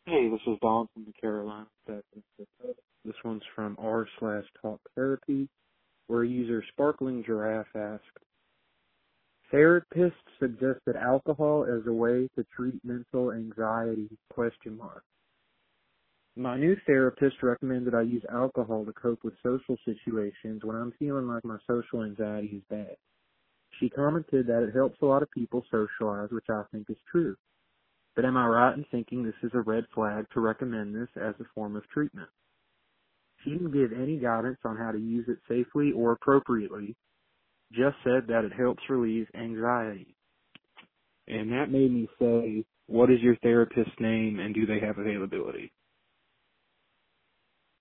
Hey, this is Don from the Carolina Tech Institute. This one's from r/talk therapy, where user Sparkling Giraffe asked, therapists suggested alcohol as a way to treat mental anxiety, question mark. My new therapist recommended I use alcohol to cope with social situations when I'm feeling like my social anxiety is bad. She commented that it helps a lot of people socialize, which I think is true. But am I right in thinking this is a red flag to recommend this as a form of treatment? She didn't give any guidance on how to use it safely or appropriately, just said that it helps relieve anxiety. And that made me say, what is your therapist's name and do they have availability?